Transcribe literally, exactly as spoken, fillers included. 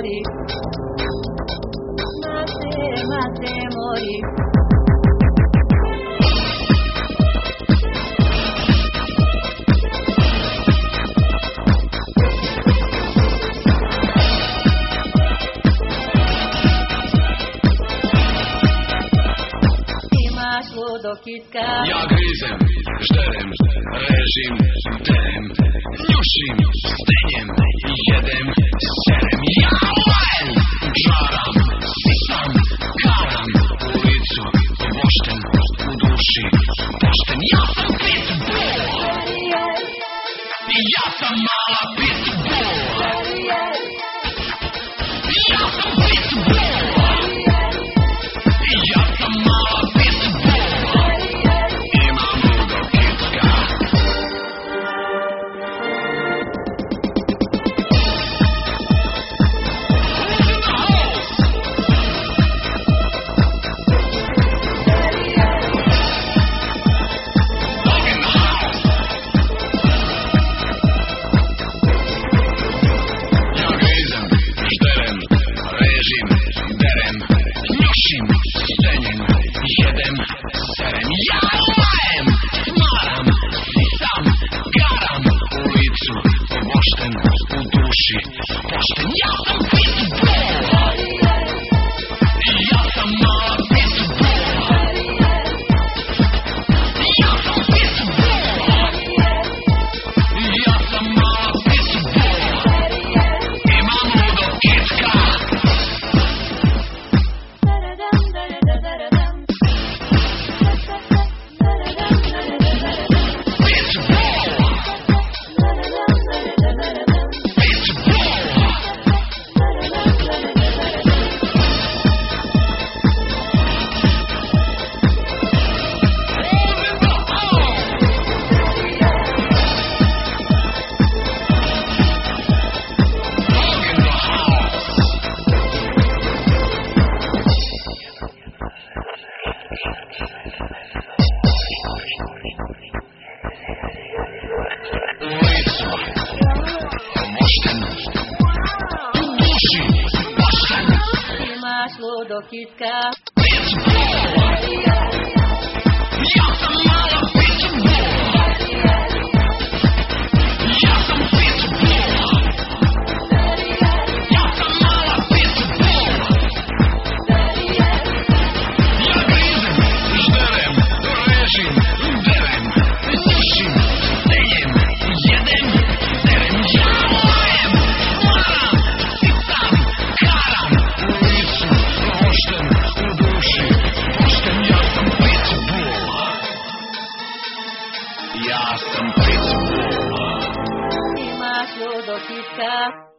mori, mate, mate mori. Imaš ludo kitka. Ja grizem, žderem, režim, derem, njušim, stenjem, jedem, serem. Ja lajem, žaram, sisam, karam, u licu, pošten, u duši, pošten. Ja sam pitbull, ja sam mala pitbull, ja sam pitbull, ja sam mala pitbull, imam ludo kitka. Imaš ludo kitka. Ja sam mala pitbull, ja sam pitbull, ja sam mala pitbull. Ja grizem, žderem, režim, derem, njušim, stenjem, jedem, serem. Ja lajem, maram, sisam, karam, u licu, pošten, u duši, pošten. Ja sam pitbull, ja sam pitbull. Imaš ludo kitka.